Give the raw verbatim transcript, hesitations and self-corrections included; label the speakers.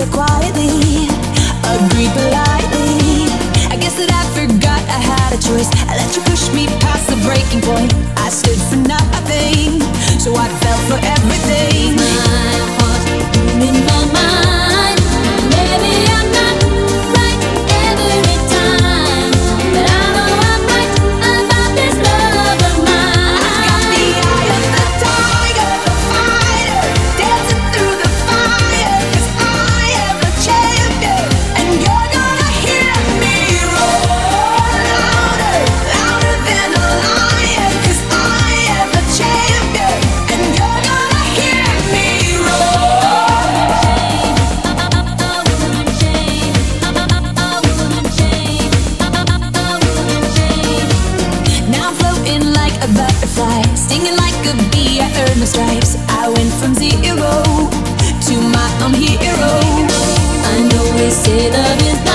Speaker 1: so quietly, agreed politely. I guess that I forgot I had a choice. I let you push me past the breaking point. I stood for nothing, so I fell for everything.
Speaker 2: My heart in my mind. Maybe I'm not right every time, but I know I'm right about this love of mine.
Speaker 1: I got the eye of the tiger, the fighter, dancing through the fire. 'Cause I am the champion, and you're gonna hear me roar louder, louder than a lion. 'Cause I am the champion, and you're gonna hear me roar. Now I'm floating like a butterfly, stinging like a bee. I earned my stripes. I went from zero to my own hero.
Speaker 2: I know we say love is